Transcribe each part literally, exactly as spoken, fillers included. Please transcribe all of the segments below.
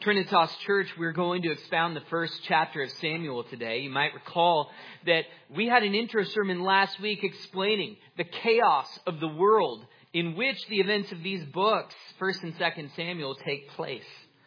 Trinitas Church, we're going to expound the first chapter of Samuel today. You might recall that we had an intro sermon last week explaining the chaos of the world in which the events of these books, First and Second Samuel, take place.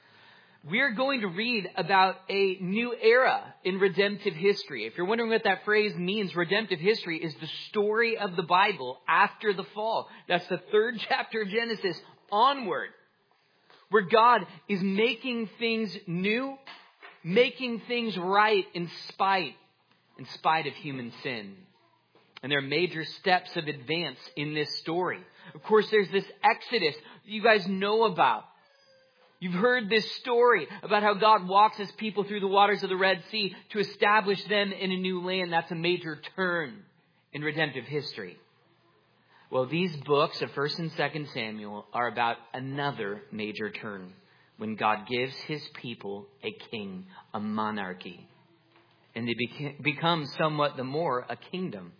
We're going to read about a new era in redemptive history. If you're wondering what that phrase means, redemptive history is the story of the Bible after the fall. That's the third chapter of Genesis onward, where God is making things new, making things right in spite, in spite of human sin. And there are major steps of advance in this story. Of course, there's this Exodus you guys know about. You've heard this story about how God walks his people through the waters of the Red Sea to establish them in a new land. That's a major turn in redemptive history. Well, these books of First and Second Samuel are about another major turn when God gives his people a king, a monarchy. And they beca- become somewhat the more a kingdom.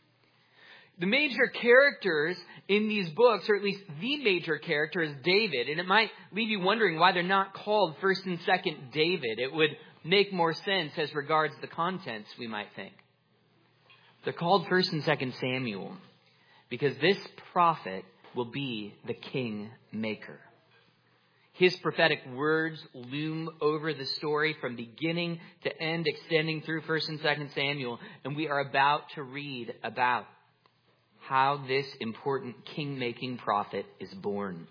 The major characters in these books, or at least the major character, is David. And it might leave you wondering why they're not called First and Second David. It would make more sense as regards the contents, we might think. They're called First and Second Samuel because this prophet will be the king maker. His prophetic words loom over the story from beginning to end, extending through First and Second Samuel. And we are about to read about how this important king-making prophet is born.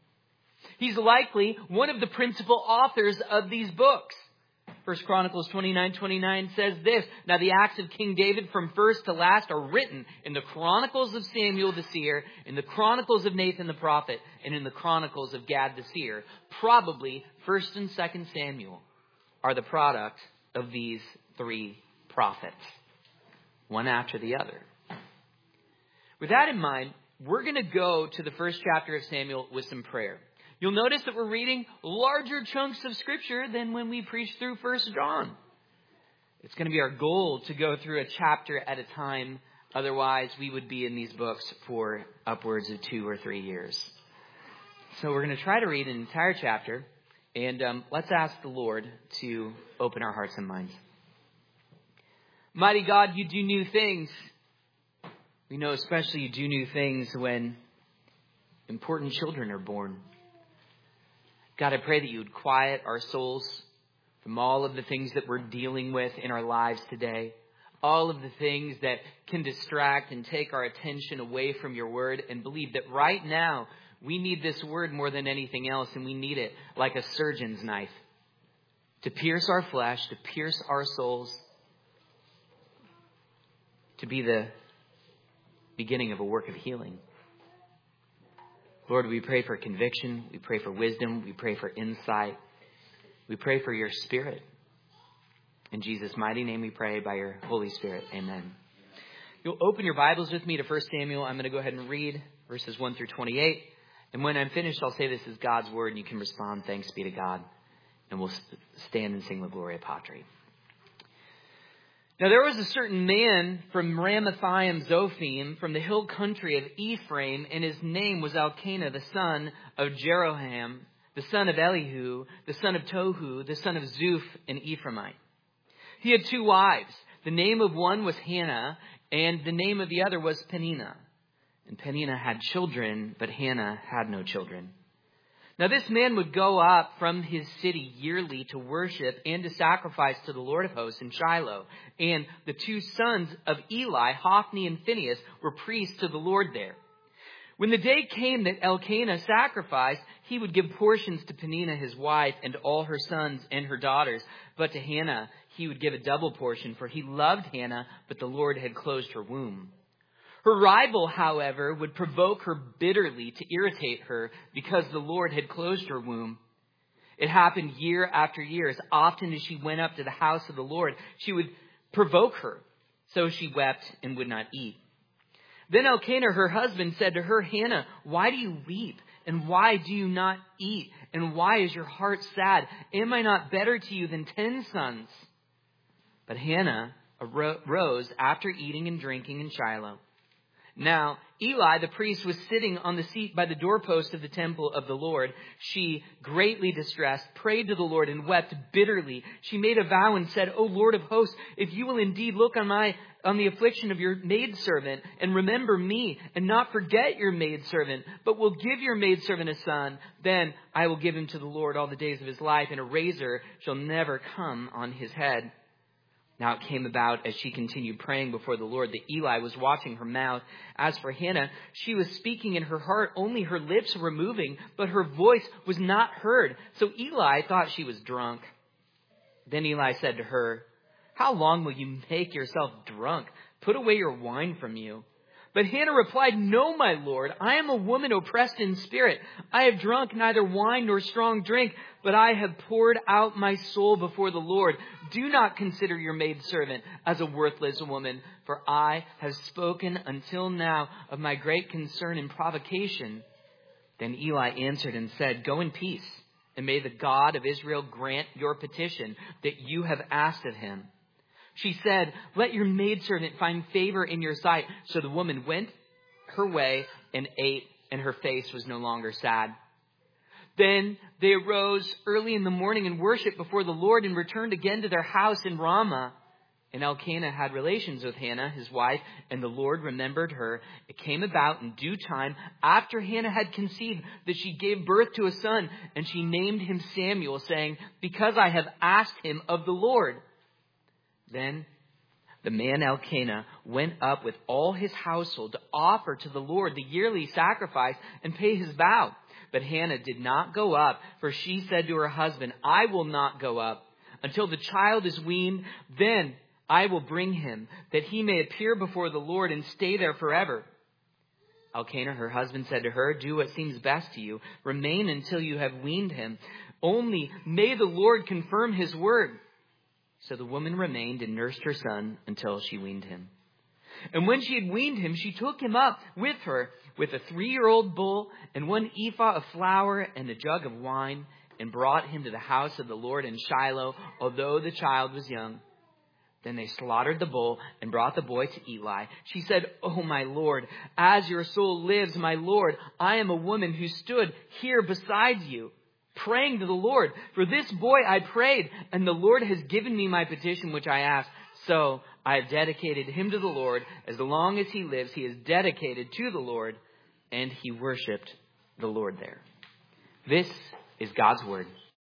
He's likely one of the principal authors of these books. First Chronicles twenty-nine twenty-nine says this: "Now the acts of King David from first to last are written in the Chronicles of Samuel the seer, in the Chronicles of Nathan the prophet, and in the Chronicles of Gad the seer." Probably First and Second Samuel are the product of these three prophets, one after the other. With that in mind, we're going to go to the first chapter of Samuel with some prayer. You'll notice that we're reading larger chunks of Scripture than when we preach through First John. It's going to be our goal to go through a chapter at a time. Otherwise, we would be in these books for upwards of two or three years. So we're going to try to read an entire chapter. And um, let's ask the Lord to open our hearts and minds. Mighty God, you do new things. We know especially you do new things when important children are born. God, I pray that you would quiet our souls from all of the things that we're dealing with in our lives today. All of the things that can distract and take our attention away from your word, and believe that right now we need this word more than anything else, and we need it like a surgeon's knife to pierce our flesh, to pierce our souls, to be the beginning of a work of healing. Lord, we pray for conviction. We pray for wisdom. We pray for insight. We pray for your Spirit. In Jesus' mighty name we pray by your Holy Spirit. Amen. You'll open your Bibles with me to First Samuel. I'm going to go ahead and read verses one through twenty-eight. And when I'm finished, I'll say this is God's word, and you can respond, "Thanks be to God." And we'll stand and sing the Gloria Patri. Now there was a certain man from Ramathaim Zophim, from the hill country of Ephraim, and his name was Elkanah, the son of Jeroham, the son of Elihu, the son of Tohu, the son of Zuph, an Ephraimite. He had two wives. The name of one was Hannah, and the name of the other was Peninnah. And Peninnah had children, but Hannah had no children. Now this man would go up from his city yearly to worship and to sacrifice to the Lord of hosts in Shiloh. And the two sons of Eli, Hophni and Phinehas, were priests to the Lord there. When the day came that Elkanah sacrificed, he would give portions to Peninnah his wife and all her sons and her daughters. But to Hannah he would give a double portion, for he loved Hannah, but the Lord had closed her womb. Her rival, however, would provoke her bitterly to irritate her because the Lord had closed her womb. It happened year after year. As often as she went up to the house of the Lord, she would provoke her. So she wept and would not eat. Then Elkanah, her husband, said to her, "Hannah, why do you weep? And why do you not eat? And why is your heart sad? Am I not better to you than ten sons?" But Hannah arose after eating and drinking in Shiloh. Now, Eli, the priest, was sitting on the seat by the doorpost of the temple of the Lord. She, greatly distressed, prayed to the Lord and wept bitterly. She made a vow and said, O Lord of hosts, if you will indeed look on my on the affliction of your maidservant and remember me and not forget your maidservant, but will give your maidservant a son, then I will give him to the Lord all the days of his life, and a razor shall never come on his head. Now it came about as she continued praying before the Lord that Eli was watching her mouth. As for Hannah, she was speaking in her heart. Only her lips were moving, but her voice was not heard. So Eli thought she was drunk. Then Eli said to her, How long will you make yourself drunk? Put away your wine from you. But Hannah replied, No, my Lord, I am a woman oppressed in spirit. I have drunk neither wine nor strong drink, but I have poured out my soul before the Lord. Do not consider your maidservant as a worthless woman, for I have spoken until now of my great concern and provocation. Then Eli answered and said, Go in peace, and may the God of Israel grant your petition that you have asked of him. She said, Let your maidservant find favor in your sight. So the woman went her way and ate, and her face was no longer sad. Then they arose early in the morning and worshiped before the Lord and returned again to their house in Ramah. And Elkanah had relations with Hannah, his wife, and the Lord remembered her. It came about in due time, after Hannah had conceived, that she gave birth to a son, and she named him Samuel, saying, Because I have asked him of the Lord. Then the man Elkanah went up with all his household to offer to the Lord the yearly sacrifice and pay his vow. But Hannah did not go up, for she said to her husband, I will not go up until the child is weaned. Then I will bring him, that he may appear before the Lord and stay there forever. Elkanah, her husband, said to her, Do what seems best to you. Remain until you have weaned him. Only may the Lord confirm his word. So the woman remained and nursed her son until she weaned him. And when she had weaned him, she took him up with her with a three-year-old bull and one ephah of flour and a jug of wine, and brought him to the house of the Lord in Shiloh, although the child was young. Then they slaughtered the bull and brought the boy to Eli. She said, Oh, my Lord, as your soul lives, my Lord, I am a woman who stood here beside you, praying to the Lord. For this boy I prayed, and the Lord has given me my petition which I asked. So I have dedicated him to the Lord. As long as he lives, he is dedicated to the Lord. And he worshipped the Lord there. This is God's word.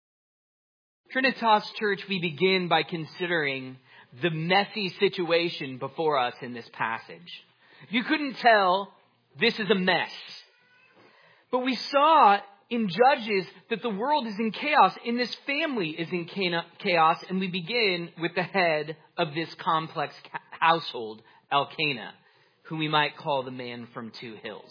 Trinitas Church, we begin by considering the messy situation before us in this passage. If you couldn't tell, this is a mess. But we saw in Judges that the world is in chaos, and this family is in chaos, and we begin with the head of this complex household, Elkanah, who we might call the man from two hills.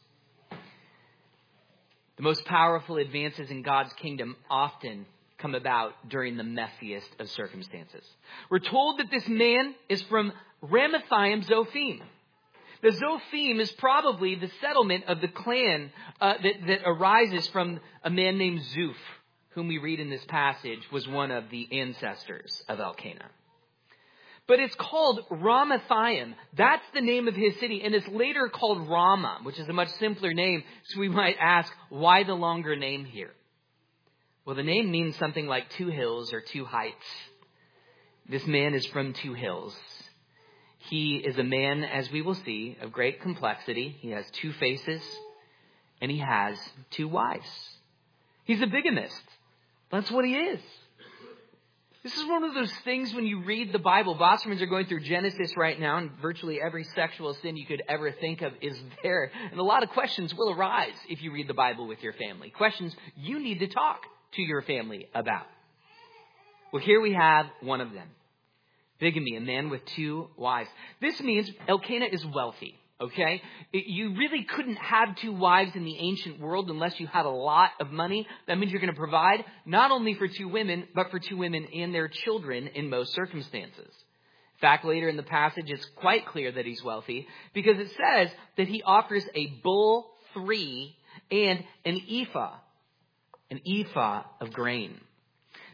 The most powerful advances in God's kingdom often come about during the messiest of circumstances. We're told that this man is from Ramathaim Zophim. The Zophim is probably the settlement of the clan uh, that, that arises from a man named Zuph, whom we read in this passage was one of the ancestors of Elkanah. But it's called Ramathaim. That's the name of his city, and it's later called Ramah, which is a much simpler name. So we might ask, why the longer name here? Well, the name means something like two hills or two heights. This man is from two hills. He is a man, as we will see, of great complexity. He has two faces, and he has two wives. He's a bigamist. That's what he is. This is one of those things when you read the Bible. Bossermans are going through Genesis right now, and virtually every sexual sin you could ever think of is there. And a lot of questions will arise if you read the Bible with your family. Questions you need to talk to your family about. Well, here we have one of them. Bigamy, a man with two wives. This means Elkanah is wealthy, okay? You really couldn't have two wives in the ancient world unless you had a lot of money. That means you're going to provide not only for two women, but for two women and their children in most circumstances. In fact, later in the passage, it's quite clear that he's wealthy because it says that he offers a bull, three, and an ephah, an ephah of grain.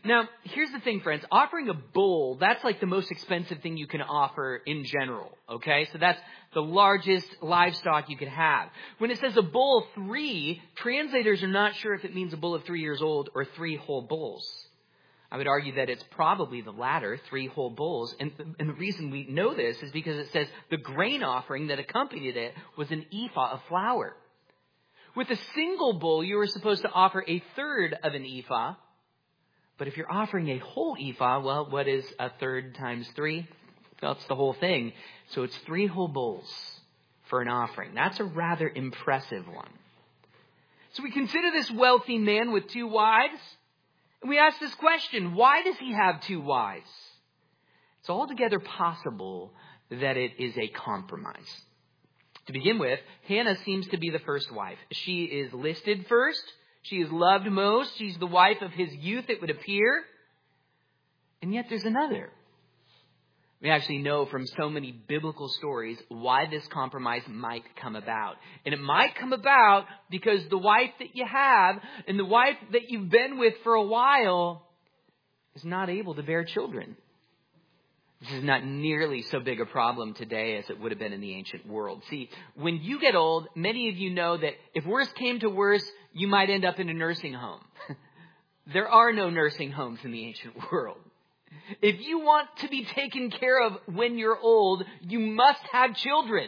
Now, here's the thing, friends. Offering a bull, that's like the most expensive thing you can offer in general, okay? So that's the largest livestock you could have. When it says a bull of three, translators are not sure if it means a bull of three years old or three whole bulls. I would argue that it's probably the latter, three whole bulls. And, and the reason we know this is because it says the grain offering that accompanied it was an ephah of flour. With a single bull, you were supposed to offer a third of an ephah. But if you're offering a whole ephah, well, what is a third times three? That's the whole thing. So it's three whole bulls for an offering. That's a rather impressive one. So we consider this wealthy man with two wives. And we ask this question, why does he have two wives? It's altogether possible that it is a compromise. To begin with, Hannah seems to be the first wife. She is listed first. She is loved most. She's the wife of his youth, it would appear. And yet there's another. We actually know from so many biblical stories why this compromise might come about. And it might come about because the wife that you have and the wife that you've been with for a while is not able to bear children. This is not nearly so big a problem today as it would have been in the ancient world. See, when you get old, many of you know that if worse came to worse, you might end up in a nursing home. There are no nursing homes in the ancient world. If you want to be taken care of when you're old, you must have children.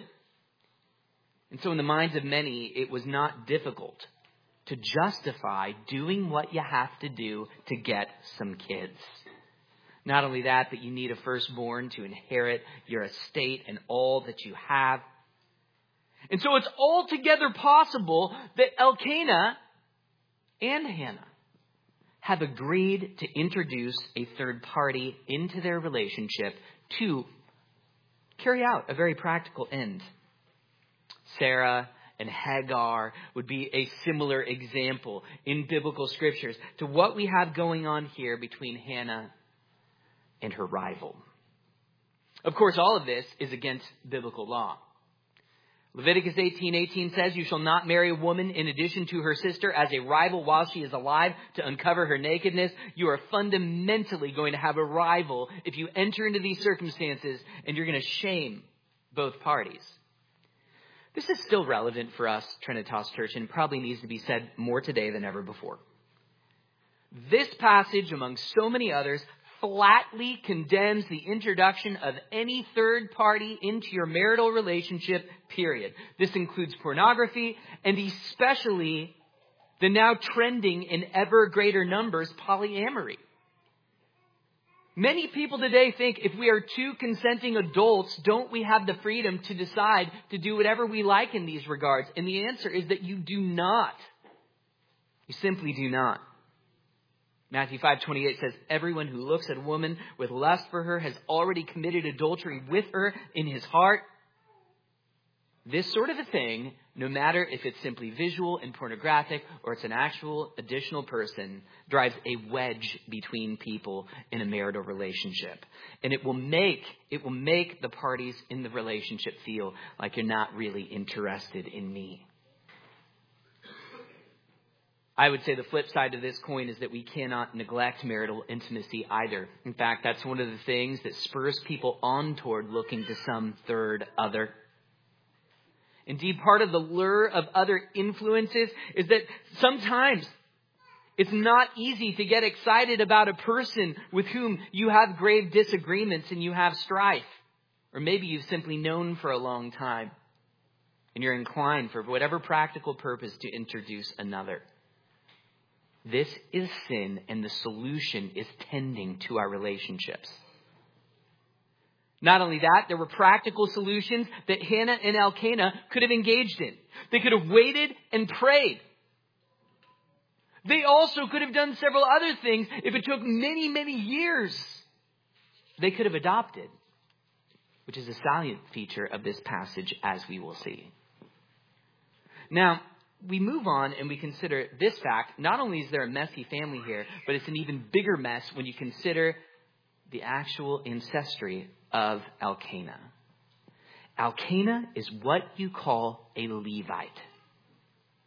And so in the minds of many, it was not difficult to justify doing what you have to do to get some kids. Not only that, but you need a firstborn to inherit your estate and all that you have. And so it's altogether possible that Elkanah and Hannah have agreed to introduce a third party into their relationship to carry out a very practical end. Sarah and Hagar would be a similar example in biblical scriptures to what we have going on here between Hannah and her rival. Of course, all of this is against biblical law. Leviticus eighteen eighteen says, "You shall not marry a woman in addition to her sister as a rival while she is alive to uncover her nakedness." You are fundamentally going to have a rival if you enter into these circumstances, and you're going to shame both parties. This is still relevant for us, Trinitas Church, and probably needs to be said more today than ever before. This passage, among so many others, flatly condemns the introduction of any third party into your marital relationship, period. This includes pornography and especially the now trending in ever greater numbers, polyamory. Many people today think if we are two consenting adults, don't we have the freedom to decide to do whatever we like in these regards? And the answer is that you do not. You simply do not. Matthew five twenty-eight says, "Everyone who looks at a woman with lust for her has already committed adultery with her in his heart." This sort of a thing, no matter if it's simply visual and pornographic or it's an actual additional person, drives a wedge between people in a marital relationship. And it will make, it will make the parties in the relationship feel like you're not really interested in me. I would say the flip side of this coin is that we cannot neglect marital intimacy either. In fact, that's one of the things that spurs people on toward looking to some third other. Indeed, part of the lure of other influences is that sometimes it's not easy to get excited about a person with whom you have grave disagreements and you have strife. Or maybe you've simply known for a long time and you're inclined for whatever practical purpose to introduce another. This is sin, and the solution is tending to our relationships. Not only that, there were practical solutions that Hannah and Elkanah could have engaged in. They could have waited and prayed. They also could have done several other things if it took many, many years. They could have adopted, which is a salient feature of this passage, as we will see. Now, we move on and we consider this fact. Not only is there a messy family here, but it's an even bigger mess when you consider the actual ancestry of Elkanah. Elkanah is what you call a Levite.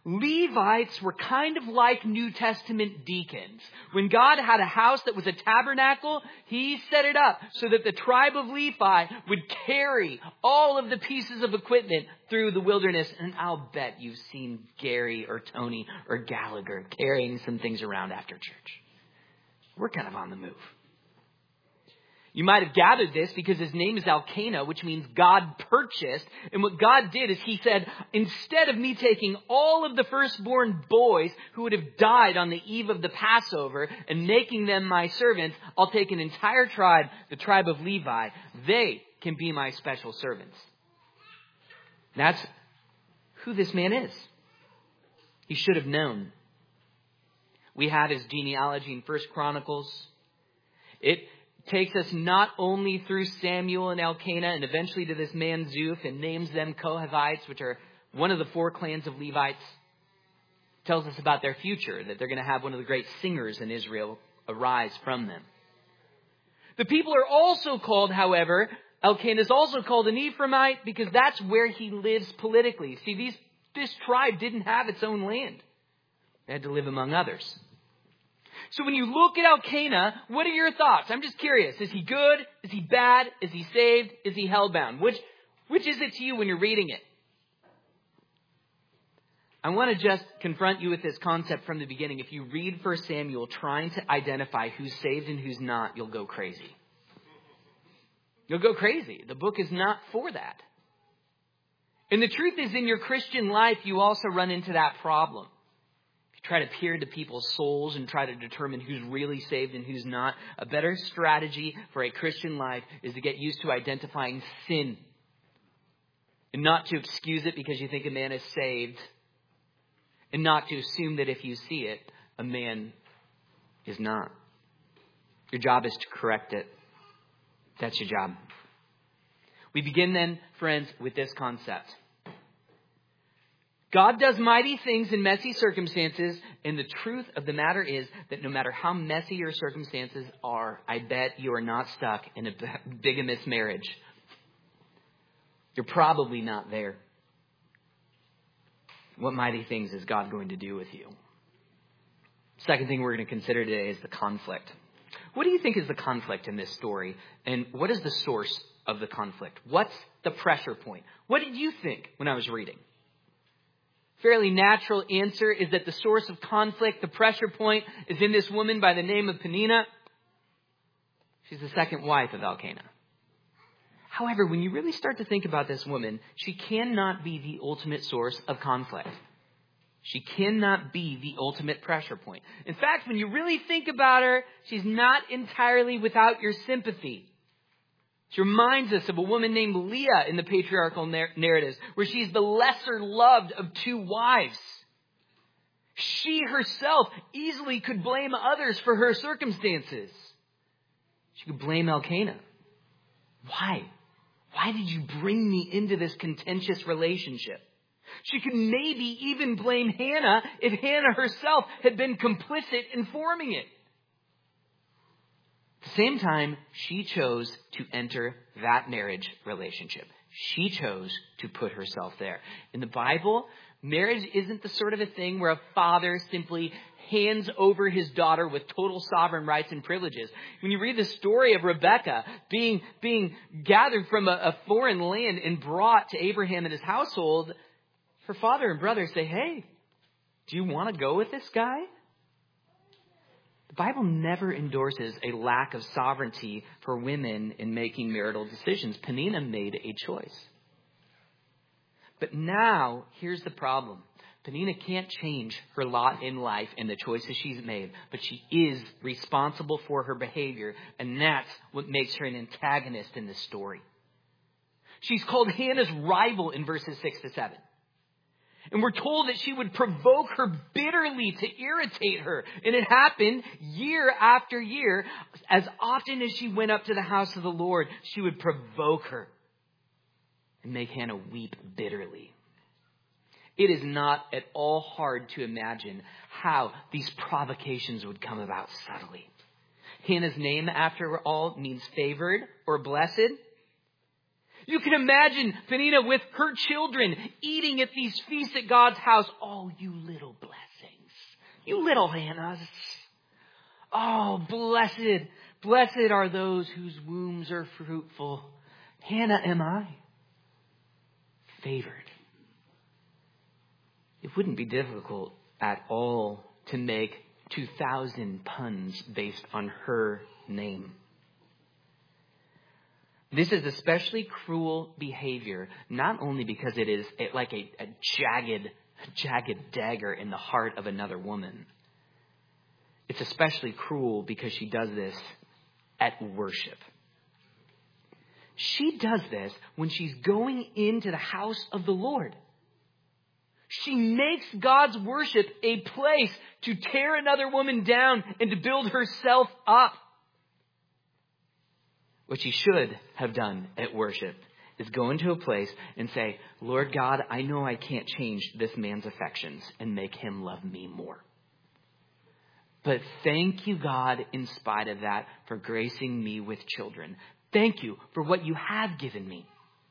Levites were kind of like New Testament deacons. When God had a house that was a tabernacle, he set it up so that the tribe of Levi would carry all of the pieces of equipment through the wilderness. And I'll bet you've seen Gary or Tony or Gallagher carrying some things around after church. We're kind of on the move. You might have gathered this because his name is Elkanah, which means God purchased. And what God did is he said, instead of me taking all of the firstborn boys who would have died on the eve of the Passover and making them my servants, I'll take an entire tribe, the tribe of Levi. They can be my special servants. That's who this man is. He should have known. We had his genealogy in First Chronicles. It takes us not only through Samuel and Elkanah and eventually to this man Zuph and names them Kohathites, which are one of the four clans of Levites. Tells us about their future, that they're going to have one of the great singers in Israel arise from them. The people are also called, however, Elkanah is also called an Ephraimite because that's where he lives politically. See, these, this tribe didn't have its own land. They had to live among others. So when you look at Elkanah, what are your thoughts? I'm just curious. Is he good? Is he bad? Is he saved? Is he hellbound? Which, which is it to you when you're reading it? I want to just confront you with this concept from the beginning. If you read First Samuel trying to identify who's saved and who's not, you'll go crazy. You'll go crazy. The book is not for that. And the truth is, in your Christian life, you also run into that problem. Try to peer into people's souls and try to determine who's really saved and who's not. A better strategy for a Christian life is to get used to identifying sin and not to excuse it because you think a man is saved, and not to assume that if you see it, a man is not. Your job is to correct it. That's your job. We begin then, friends, with this concept. God does mighty things in messy circumstances, and the truth of the matter is that no matter how messy your circumstances are, I bet you are not stuck in a bigamous marriage. You're probably not there. What mighty things is God going to do with you? Second thing we're going to consider today is the conflict. What do you think is the conflict in this story? And what is the source of the conflict? What's the pressure point? What did you think when I was reading? Fairly natural answer is that the source of conflict, the pressure point, is in this woman by the name of Peninnah. She's the second wife of Elkanah. However, when you really start to think about this woman, she cannot be the ultimate source of conflict. She cannot be the ultimate pressure point. In fact, when you really think about her, she's not entirely without your sympathy. She reminds us of a woman named Leah in the patriarchal narratives, where she's the lesser loved of two wives. She herself easily could blame others for her circumstances. She could blame Elkanah. Why? Why did you bring me into this contentious relationship? She could maybe even blame Hannah if Hannah herself had been complicit in forming it. At the same time, she chose to enter that marriage relationship. She chose to put herself there. In the Bible, marriage isn't the sort of a thing where a father simply hands over his daughter with total sovereign rights and privileges. When you read the story of Rebekah being, being gathered from a, a foreign land and brought to Abraham and his household, her father and brother say, hey, do you want to go with this guy? The Bible never endorses a lack of sovereignty for women in making marital decisions. Peninnah made a choice. But now, here's the problem. Peninnah can't change her lot in life and the choices she's made, but she is responsible for her behavior, and that's what makes her an antagonist in this story. She's called Hannah's rival in verses six to seven. And we're told that she would provoke her bitterly to irritate her. And it happened year after year. As often as she went up to the house of the Lord, she would provoke her and make Hannah weep bitterly. It is not at all hard to imagine how these provocations would come about subtly. Hannah's name, after all, means favored or blessed. You can imagine Peninnah with her children eating at these feasts at God's house. Oh, you little blessings. You little Hannahs. Oh, blessed, blessed are those whose wombs are fruitful. Hannah am I. Favored. It wouldn't be difficult at all to make two thousand puns based on her name. This is especially cruel behavior, not only because it is like a, a jagged, jagged dagger in the heart of another woman. It's especially cruel because she does this at worship. She does this when she's going into the house of the Lord. She makes God's worship a place to tear another woman down and to build herself up. What she should have done at worship is go into a place and say, Lord God, I know I can't change this man's affections and make him love me more. But thank you, God, in spite of that, for gracing me with children. Thank you for what you have given me.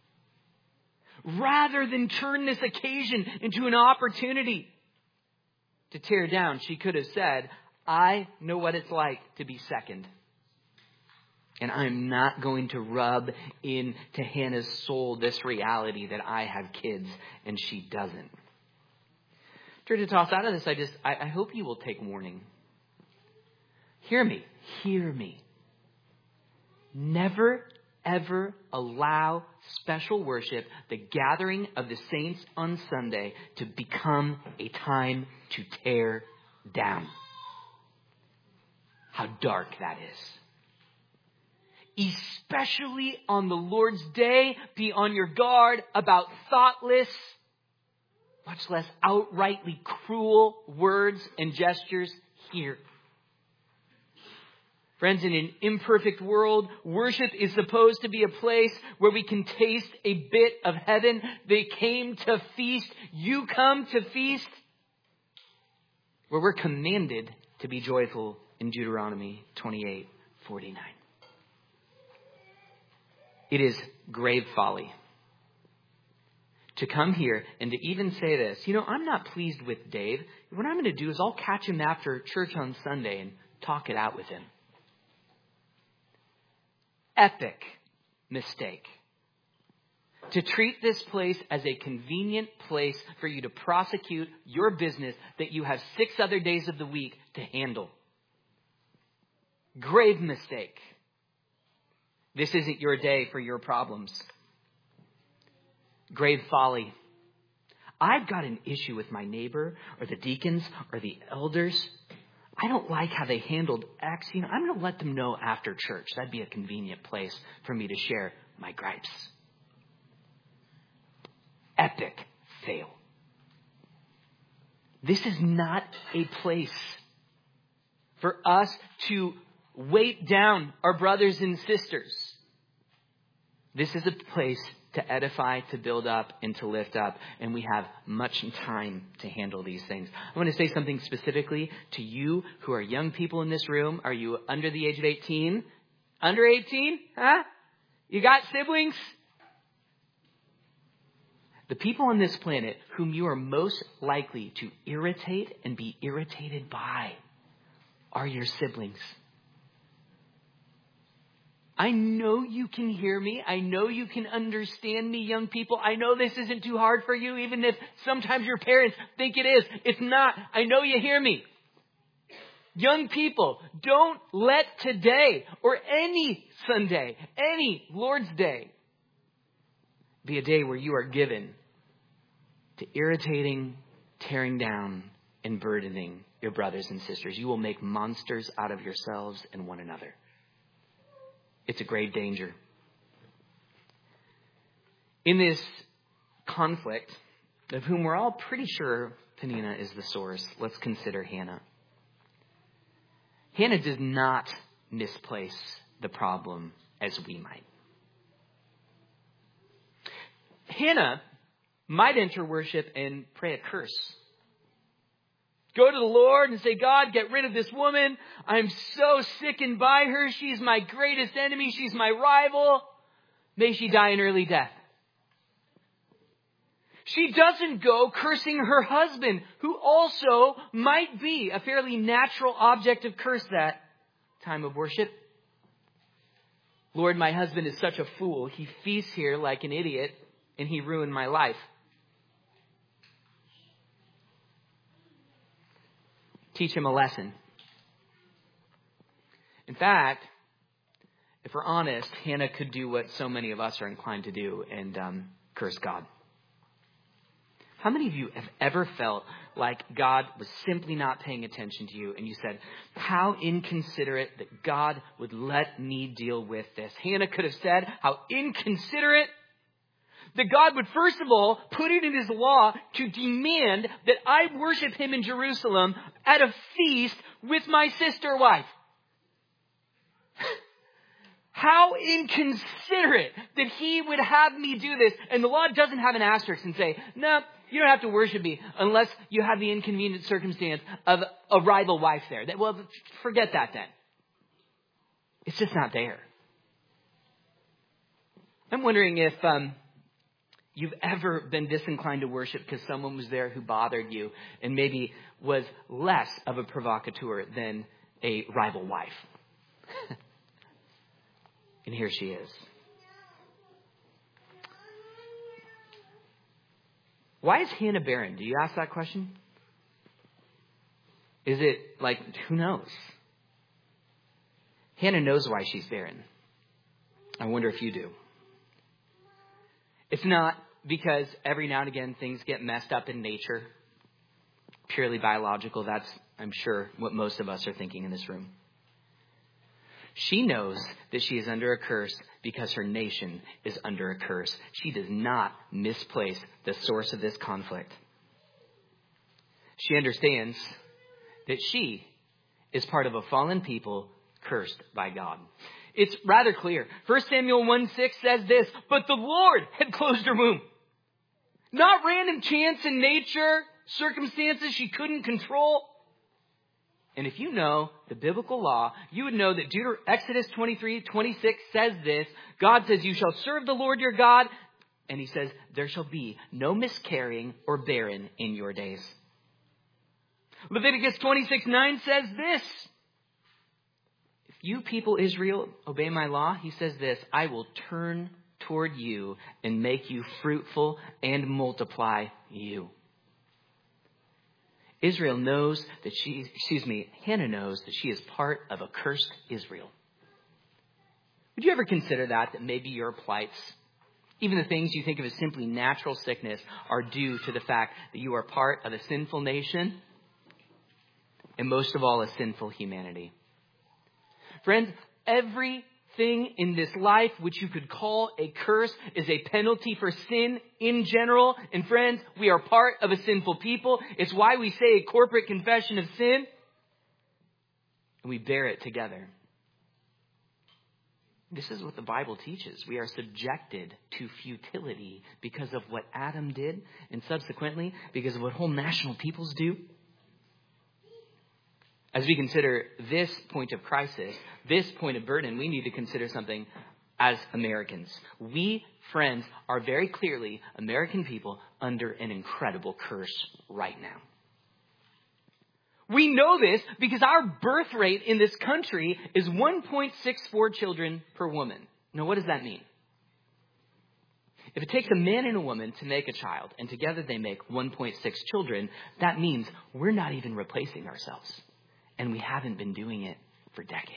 Rather than turn this occasion into an opportunity to tear down, she could have said, I know what it's like to be second. And I'm not going to rub into Hannah's soul this reality that I have kids and she doesn't. To toss out of this, I just, I, I hope you will take warning. Hear me, hear me. Never, ever allow special worship, the gathering of the saints on Sunday, to become a time to tear down. How dark that is. Especially on the Lord's day, be on your guard about thoughtless, much less outrightly cruel words and gestures here. Friends, in an imperfect world, worship is supposed to be a place where we can taste a bit of heaven. They came to feast. You come to feast. Where we're commanded to be joyful in Deuteronomy twenty-eight forty-nine. It is grave folly to come here and to even say this. You know, I'm not pleased with Dave. What I'm going to do is I'll catch him after church on Sunday and talk it out with him. Epic mistake. To treat this place as a convenient place for you to prosecute your business that you have six other days of the week to handle. Grave mistake. This isn't your day for your problems. Grave folly. I've got an issue with my neighbor or the deacons or the elders. I don't like how they handled X. You know, I'm going to let them know after church. That'd be a convenient place for me to share my gripes. Epic fail. This is not a place for us to weight down our brothers and sisters. This is a place to edify, to build up, and to lift up. And we have much time to handle these things. I want to say something specifically to you who are young people in this room. Are you under the age of eighteen? Under eighteen? Huh? You got siblings? The people on this planet whom you are most likely to irritate and be irritated by are your siblings. I know you can hear me. I know you can understand me, young people. I know this isn't too hard for you, even if sometimes your parents think it is. It's not. I know you hear me. Young people, don't let today or any Sunday, any Lord's Day, be a day where you are given to irritating, tearing down, and burdening your brothers and sisters. You will make monsters out of yourselves and one another. It's a grave danger. In this conflict, of whom we're all pretty sure Peninnah is the source, let's consider Hannah. Hannah does not misplace the problem as we might. Hannah might enter worship and pray a curse. Go to the Lord and say, God, get rid of this woman. I'm so sickened by her. She's my greatest enemy. She's my rival. May she die an early death. She doesn't go cursing her husband, who also might be a fairly natural object of curse that time of worship. Lord, my husband is such a fool. He feasts here like an idiot, and he ruined my life. Teach him a lesson. In fact, if we're honest, Hannah could do what so many of us are inclined to do and um, curse God. How many of you have ever felt like God was simply not paying attention to you and you said, how inconsiderate that God would let me deal with this? Hannah could have said, how inconsiderate that God would first of all put it in his law to demand that I worship him in Jerusalem at a feast with my sister wife. How inconsiderate that he would have me do this. And the law doesn't have an asterisk and say, no, you don't have to worship me unless you have the inconvenient circumstance of a rival wife there. Well, forget that then. It's just not there. I'm wondering if um, you've ever been disinclined to worship because someone was there who bothered you and maybe was less of a provocateur than a rival wife. And here she is. Why is Hannah barren? Do you ask that question? Is it like, who knows? Hannah knows why she's barren. I wonder if you do. It's not because every now and again things get messed up in nature. Purely biological. That's, I'm sure, what most of us are thinking in this room. She knows that she is under a curse because her nation is under a curse. She does not misplace the source of this conflict. She understands that she is part of a fallen people cursed by God. It's rather clear. First Samuel one six says this, but the Lord had closed her womb. Not random chance in nature, circumstances she couldn't control. And if you know the biblical law, you would know that Deuter- Exodus twenty-three twenty-six says this. God says, you shall serve the Lord your God. And he says, there shall be no miscarrying or barren in your days. Leviticus twenty-six nine says this. If you people Israel obey my law, he says this, I will turn toward you and make you fruitful and multiply you. Israel knows that she, excuse me, Hannah knows that she is part of a cursed Israel. Would you ever consider that, that maybe your plights, even the things you think of as simply natural sickness, are due to the fact that you are part of a sinful nation and most of all a sinful humanity? Friends, every thing in this life which you could call a curse is a penalty for sin in general. And friends, we are part of a sinful people. It's why we say a corporate confession of sin. And we bear it together. This is what the Bible teaches. We are subjected to futility because of what Adam did, and subsequently because of what whole national peoples do. As we consider this point of crisis, this point of burden, we need to consider something as Americans. We, friends, are very clearly, American people, under an incredible curse right now. We know this because our birth rate in this country is one point six four children per woman. Now, what does that mean? If it takes a man and a woman to make a child, and together they make one point six children, that means we're not even replacing ourselves. And we haven't been doing it for decades.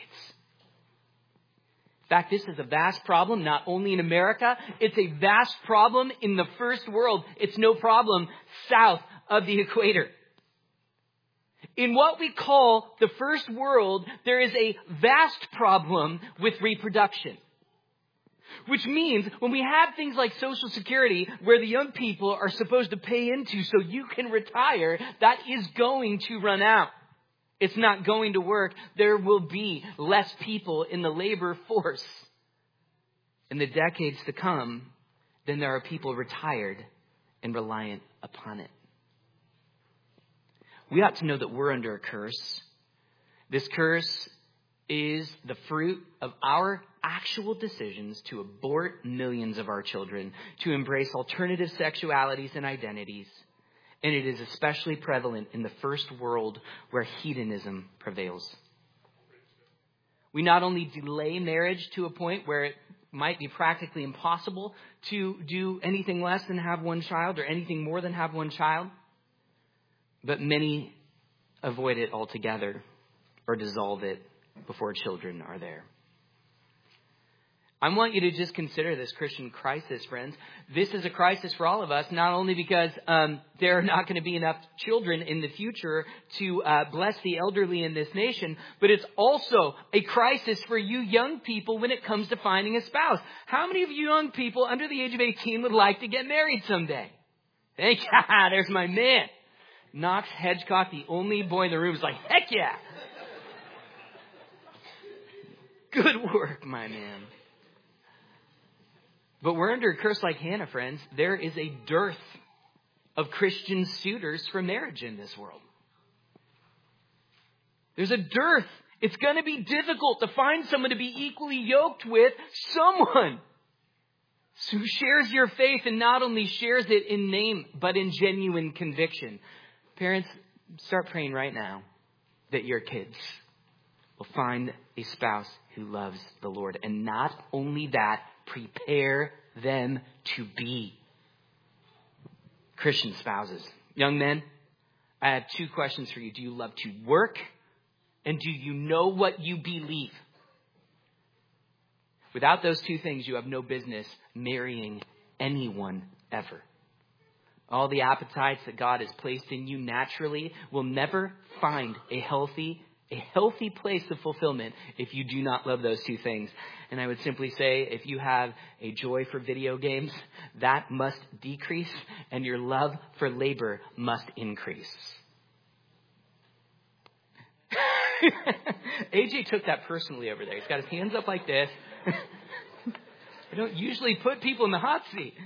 In fact, this is a vast problem, not only in America. It's a vast problem in the first world. It's no problem south of the equator. In what we call the first world, there is a vast problem with reproduction. Which means when we have things like Social Security, where the young people are supposed to pay into so you can retire, that is going to run out. It's not going to work. There will be less people in the labor force in the decades to come than there are people retired and reliant upon it. We ought to know that we're under a curse. This curse is the fruit of our actual decisions to abort millions of our children, to embrace alternative sexualities and identities. And it is especially prevalent in the first world where hedonism prevails. We not only delay marriage to a point where it might be practically impossible to do anything less than have one child or anything more than have one child, but many avoid it altogether or dissolve it before children are there. I want you to just consider this Christian crisis, friends. This is a crisis for all of us, not only because um, there are not going to be enough children in the future to uh, bless the elderly in this nation, but it's also a crisis for you young people when it comes to finding a spouse. How many of you young people under the age of eighteen would like to get married someday? Thank you. There's my man. Knox Hedgecock, the only boy in the room, is like, heck yeah. Good work, my man. But we're under a curse like Hannah, friends. There is a dearth of Christian suitors for marriage in this world. There's a dearth. It's going to be difficult to find someone to be equally yoked with, someone who shares your faith and not only shares it in name, but in genuine conviction. Parents, start praying right now that your kids will find a spouse who loves the Lord. And not only that, prepare them to be Christian spouses. Young men, I have two questions for you. Do you love to work? And do you know what you believe? Without those two things, you have no business marrying anyone ever. All the appetites that God has placed in you naturally will never find a healthy A healthy place of fulfillment if you do not love those two things. And I would simply say, if you have a joy for video games, that must decrease, and your love for labor must increase. A J took that personally over there. He's got his hands up like this. I don't usually put people in the hot seat.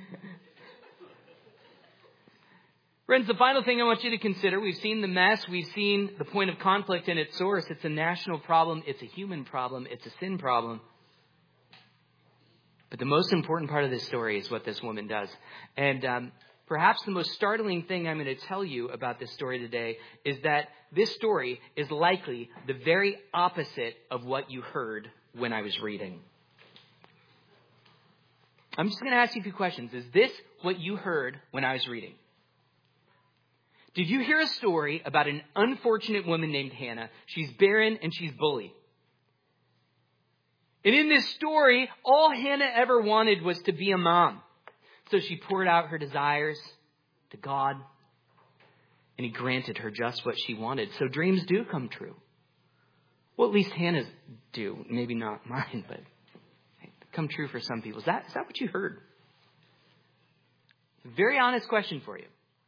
Friends, the final thing I want you to consider, we've seen the mess, we've seen the point of conflict and its source. It's a national problem, it's a human problem, it's a sin problem. But the most important part of this story is what this woman does. And um, perhaps the most startling thing I'm going to tell you about this story today is that this story is likely the very opposite of what you heard when I was reading. I'm just going to ask you a few questions. Is this what you heard when I was reading? Did you hear a story about an unfortunate woman named Hannah? She's barren and she's bullied. And in this story, all Hannah ever wanted was to be a mom. So she poured out her desires to God, and he granted her just what she wanted. So dreams do come true. Well, at least Hannah's do. Maybe not mine, but come true for some people. Is that, is that what you heard? Very honest question for you.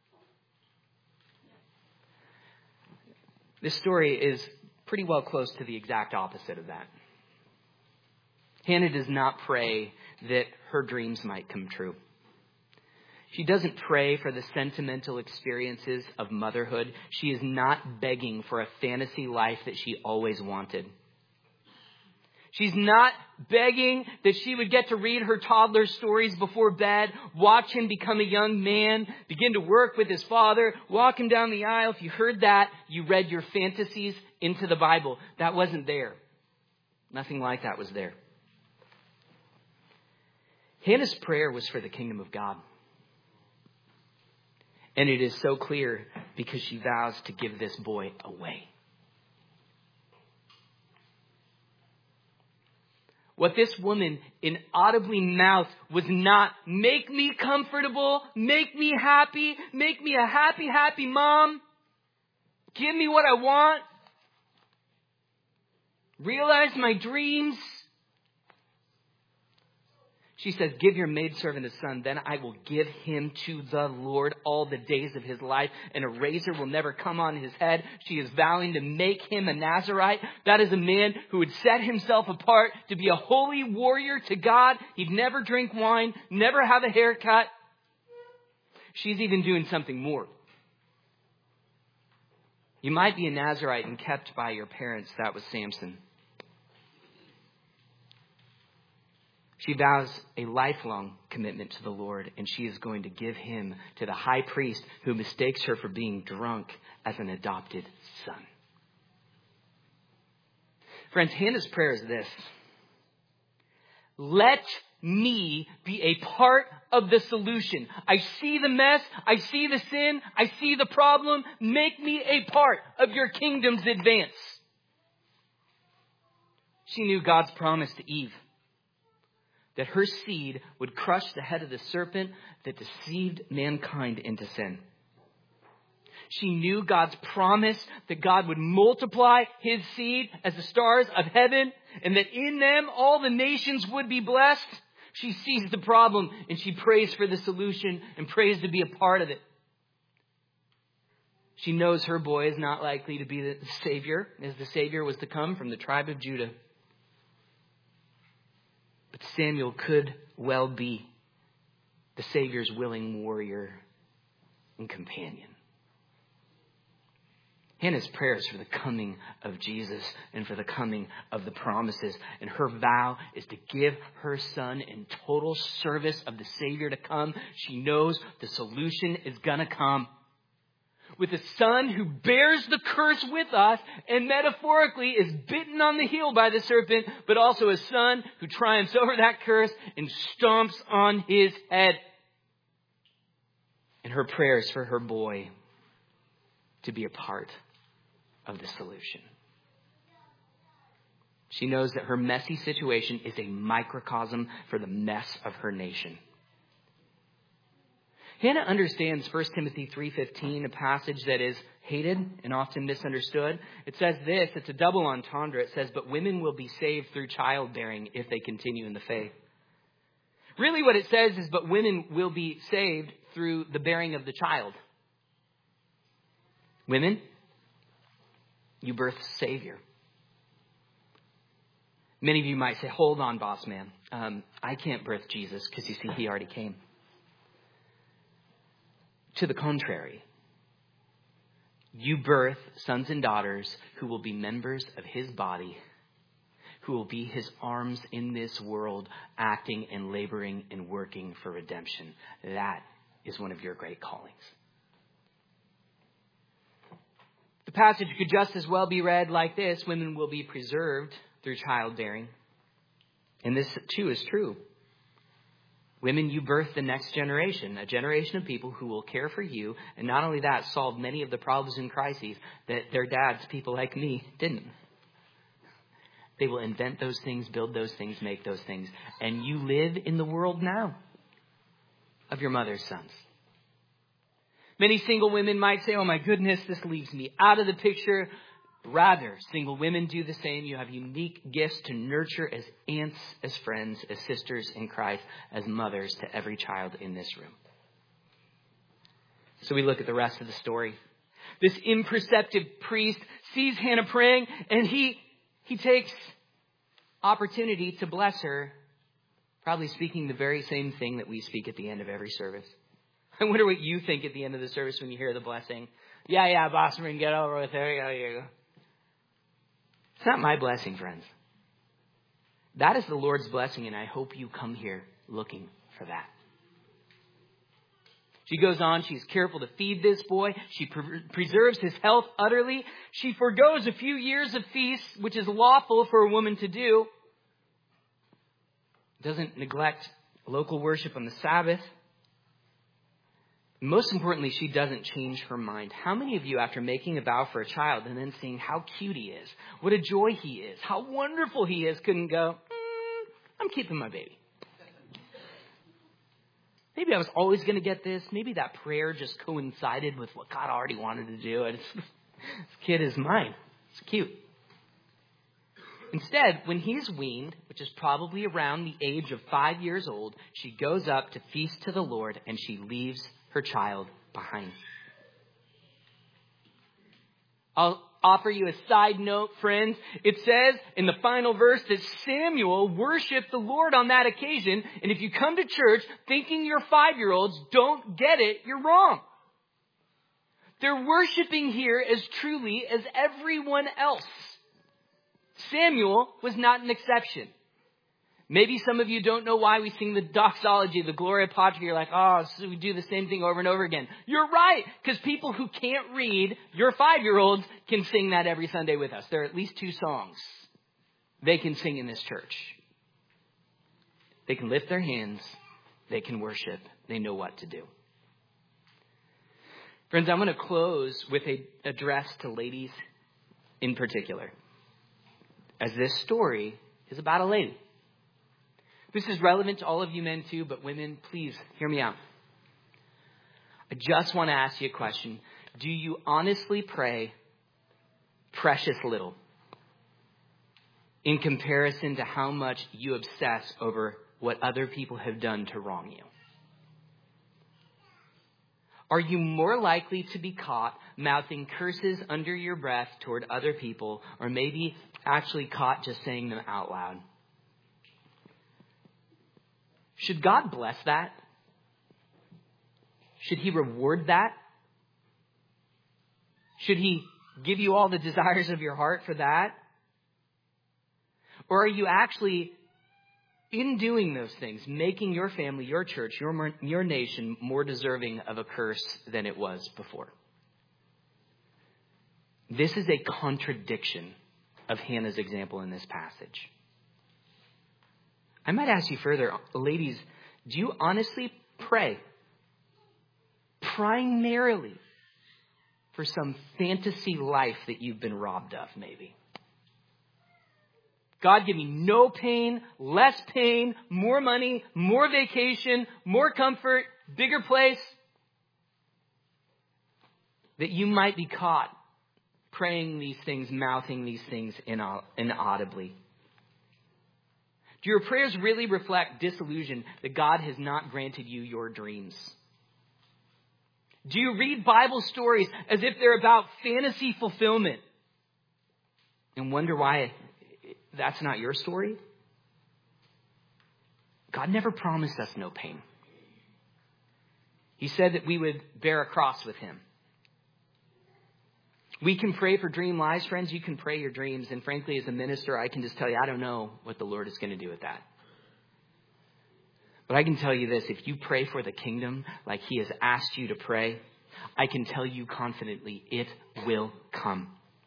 This story is pretty well close to the exact opposite of that. Hannah does not pray that her dreams might come true. She doesn't pray for the sentimental experiences of motherhood. She is not begging for a fantasy life that she always wanted. She's not begging that she would get to read her toddler stories before bed, watch him become a young man, begin to work with his father, walk him down the aisle. If you heard that, you read your fantasies into the Bible. That wasn't there. Nothing like that was there. Hannah's prayer was for the kingdom of God. And it is so clear because she vows to give this boy away. What this woman inaudibly mouthed was not, make me comfortable, make me happy, make me a happy, happy mom. Give me what I want. Realize my dreams. She says, give your maidservant a son, then I will give him to the Lord all the days of his life, and a razor will never come on his head. She is vowing to make him a Nazirite. That is a man who would set himself apart to be a holy warrior to God. He'd never drink wine, never have a haircut. She's even doing something more. You might be a Nazirite and kept by your parents. That was Samson. She vows a lifelong commitment to the Lord, and she is going to give him to the high priest who mistakes her for being drunk as an adopted son. Friends, Hannah's prayer is this: let me be a part of the solution. I see the mess. I see the sin. I see the problem. Make me a part of your kingdom's advance. She knew God's promise to Eve, that her seed would crush the head of the serpent that deceived mankind into sin. She knew God's promise that God would multiply his seed as the stars of heaven, and that in them all the nations would be blessed. She sees the problem and she prays for the solution and prays to be a part of it. She knows her boy is not likely to be the Savior, as the Savior was to come from the tribe of Judah. But Samuel could well be the Savior's willing warrior and companion. Hannah's prayers for the coming of Jesus and for the coming of the promises. And her vow is to give her son in total service of the Savior to come. She knows the solution is going to come. With a son who bears the curse with us and metaphorically is bitten on the heel by the serpent, but also a son who triumphs over that curse and stomps on his head. And her prayers for her boy to be a part of the solution. She knows that her messy situation is a microcosm for the mess of her nation. Hannah understands First Timothy three fifteen, a passage that is hated and often misunderstood. It says this, it's a double entendre. It says, but women will be saved through childbearing if they continue in the faith. Really what it says is, but women will be saved through the bearing of the child. Women, you birth Savior. Many of you might say, hold on, boss man. Um, I can't birth Jesus because you see, he already came. To the contrary, you birth sons and daughters who will be members of his body, who will be his arms in this world, acting and laboring and working for redemption. That is one of your great callings. The passage could just as well be read like this: women will be preserved through childbearing. And this too is true. Women, you birth the next generation, a generation of people who will care for you. And not only that, solve many of the problems and crises that their dads, people like me, didn't. They will invent those things, build those things, make those things. And you live in the world now of your mother's sons. Many single women might say, oh my goodness, this leaves me out of the picture. Rather, single women do the same. You have unique gifts to nurture as aunts, as friends, as sisters in Christ, as mothers to every child in this room. So we look at the rest of the story. This imperceptive priest sees Hannah praying, and he he takes opportunity to bless her, probably speaking the very same thing that we speak at the end of every service. I wonder what you think at the end of the service when you hear the blessing. Yeah, yeah, boss man, get over with it. There you go, here you go. It's not my blessing, friends. That is the Lord's blessing, and I hope you come here looking for that. She goes on. She's careful to feed this boy. She pre- preserves his health utterly. She forgoes a few years of feasts, which is lawful for a woman to do. Doesn't neglect local worship on the Sabbath. Most importantly, she doesn't change her mind. How many of you, after making a vow for a child and then seeing how cute he is, what a joy he is, how wonderful he is, couldn't go, mm, I'm keeping my baby. Maybe I was always going to get this. Maybe that prayer just coincided with what God already wanted to do. And this kid is mine. It's cute. Instead, when he's weaned, which is probably around the age of five years old, she goes up to feast to the Lord, and she leaves her child behind. I'll offer you a side note, friends. It says in the final verse that Samuel worshiped the Lord on that occasion. And if you come to church thinking your five-year-olds don't get it, you're wrong. They're worshiping here as truly as everyone else. Samuel was not an exception. Maybe some of you don't know why we sing the doxology, the Gloria Patri. You're like, oh, so we do the same thing over and over again. You're right, because people who can't read, your five-year-olds, can sing that every Sunday with us. There are at least two songs they can sing in this church. They can lift their hands. They can worship. They know what to do. Friends, I'm going to close with a address to ladies in particular, as this story is about a lady. This is relevant to all of you men too, but women, please hear me out. I just want to ask you a question. Do you honestly pray precious little in comparison to how much you obsess over what other people have done to wrong you? Are you more likely to be caught mouthing curses under your breath toward other people, or maybe actually caught just saying them out loud? Should God bless that? Should he reward that? Should he give you all the desires of your heart for that? Or are you actually, in doing those things, making your family, your church, your, your nation more deserving of a curse than it was before? This is a contradiction of Hannah's example in this passage. I might ask you further, ladies, do you honestly pray primarily for some fantasy life that you've been robbed of, maybe? God, give me no pain, less pain, more money, more vacation, more comfort, bigger place. That you might be caught praying these things, mouthing these things inaudibly. Do your prayers really reflect disillusion that God has not granted you your dreams? Do you read Bible stories as if they're about fantasy fulfillment and wonder why that's not your story? God never promised us no pain. He said that we would bear a cross with him. We can pray for dream lives, friends. You can pray your dreams. And frankly, as a minister, I can just tell you, I don't know what the Lord is going to do with that. But I can tell you this, if you pray for the kingdom like he has asked you to pray, I can tell you confidently, it will come.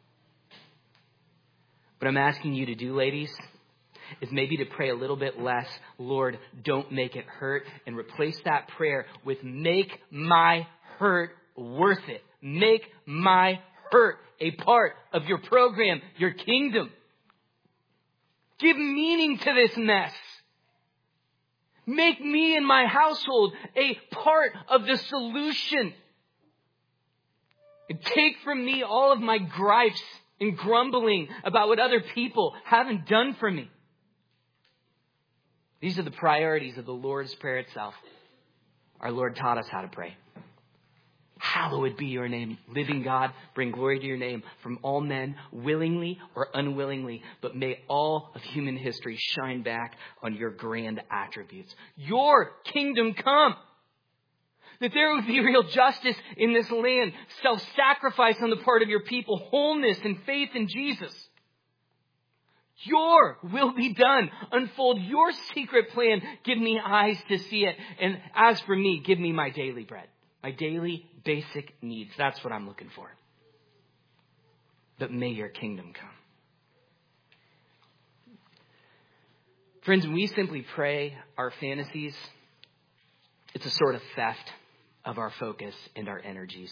What I'm asking you to do, ladies, is maybe to pray a little bit less, Lord, don't make it hurt, and replace that prayer with make my hurt worth it. Make my hurt a part of your program, your kingdom. Give meaning to this mess. Make me and my household a part of the solution. And take from me all of my gripes and grumbling about what other people haven't done for me. These are the priorities of the Lord's Prayer itself. Our Lord taught us how to pray. Hallowed be your name, living God. Bring glory to your name from all men, willingly or unwillingly. But may all of human history shine back on your grand attributes. Your kingdom come. That there would be real justice in this land. Self-sacrifice on the part of your people. Wholeness and faith in Jesus. Your will be done. Unfold your secret plan. Give me eyes to see it. And as for me, give me my daily bread. My daily basic needs. That's what I'm looking for. But may your kingdom come. Friends, when we simply pray our fantasies, it's a sort of theft of our focus and our energies.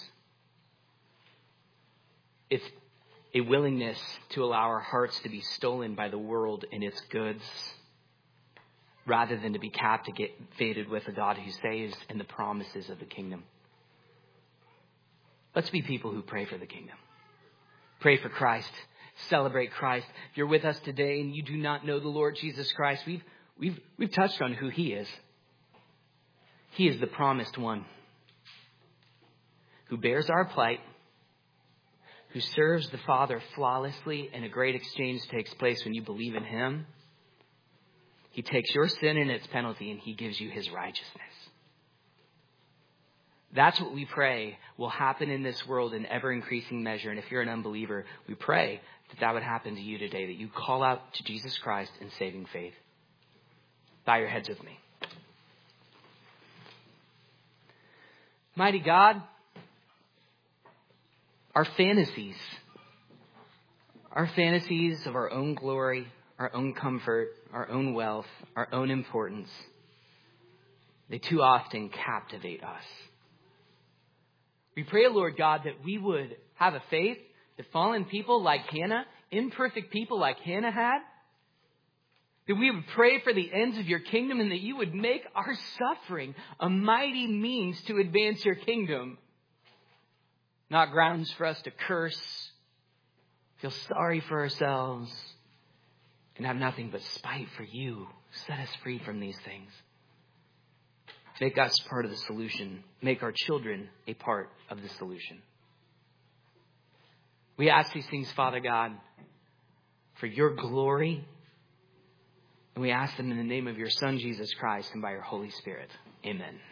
It's a willingness to allow our hearts to be stolen by the world and its goods, rather than to be captivated with a God who saves and the promises of the kingdom. Let's be people who pray for the kingdom. Pray for Christ. Celebrate Christ. If you're with us today and you do not know the Lord Jesus Christ, we've, we've, we've touched on who he is. He is the promised one who bears our plight, who serves the Father flawlessly, and a great exchange takes place when you believe in him. He takes your sin and its penalty and he gives you his righteousness. That's what we pray will happen in this world in ever increasing measure. And if you're an unbeliever, we pray that that would happen to you today, that you call out to Jesus Christ in saving faith. Bow your heads with me. Mighty God, our fantasies, our fantasies of our own glory, our own comfort, our own wealth, our own importance, they too often captivate us. We pray, Lord God, that we would have a faith that fallen people like Hannah, imperfect people like Hannah had, that we would pray for the ends of your kingdom and that you would make our suffering a mighty means to advance your kingdom. Not grounds for us to curse, feel sorry for ourselves, and have nothing but spite for you. Set us free from these things. Make us part of the solution. Make our children a part of the solution. We ask these things, Father God, for your glory. And we ask them in the name of your Son, Jesus Christ, and by your Holy Spirit. Amen.